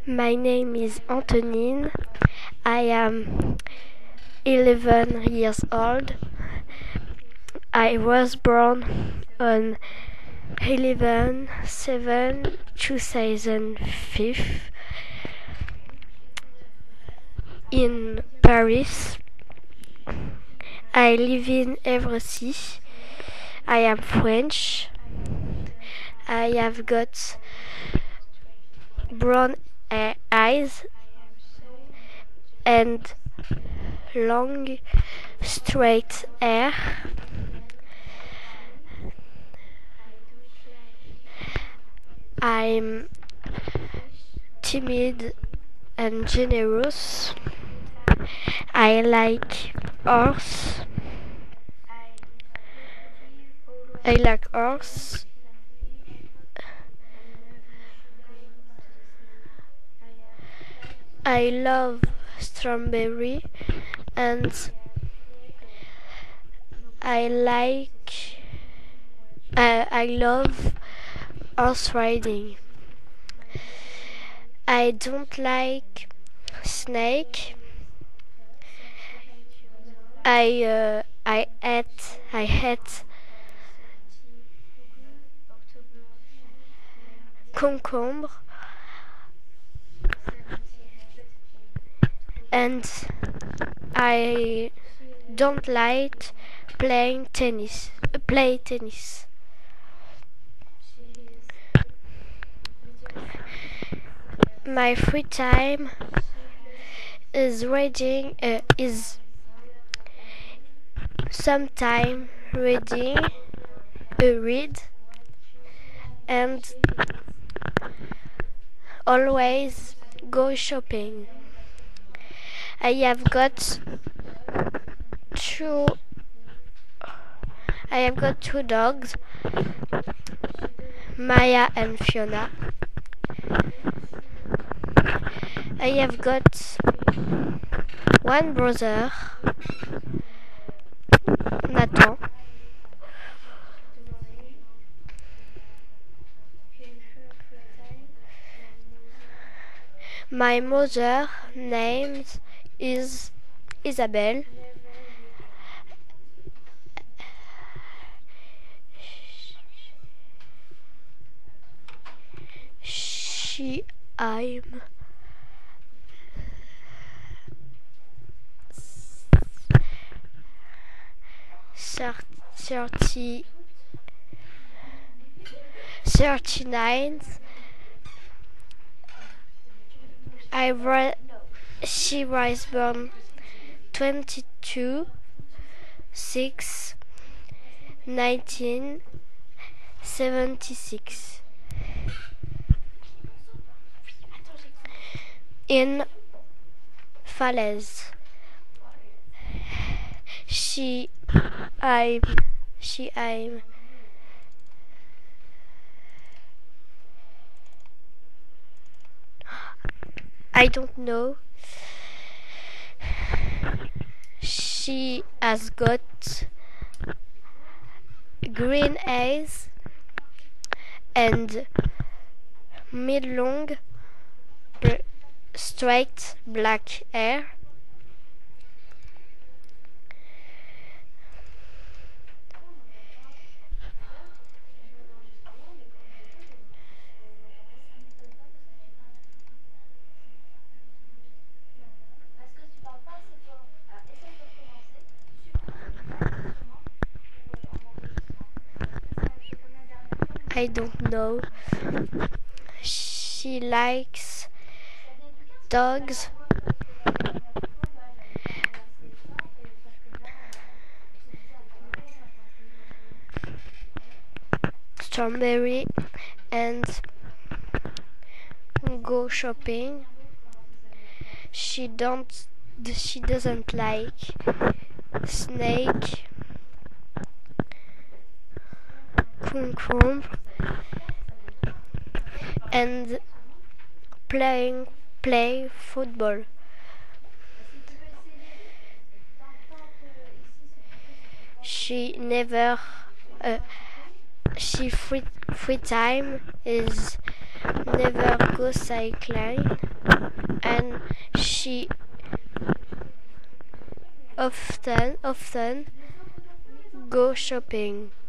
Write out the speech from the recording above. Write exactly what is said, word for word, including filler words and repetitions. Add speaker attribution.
Speaker 1: My name is Antonine. I am eleven years old. I was born on eleven seven two thousand five in Paris. I live in Evrecy. I am French. I have got brown eyes and long straight hair. I'm timid and generous. I like horse. I like horse. I love strawberry and I like uh, I love horse riding. I don't like snake. I uh, I ate I ate concombre and I don't like playing tennis. Uh, play tennis. My free time is reading. Uh, is sometime reading. Uh, read and always go shopping. I have got two. I have got two dogs, Maya and Fiona. I have got one brother, Nathan. My mother name is Isabelle. She I'm thirty thirty nine. I wa- she was born twenty two six nineteen seventy six in Falaise. She I'm she I'm I don't know. She has got green eyes and mid-long straight black hair. I don't know. She likes dogs. Strawberry and go shopping. She don't she doesn't like snake, concombre and playing play football. She never uh, she free free time is never go cycling. and she often often go shopping.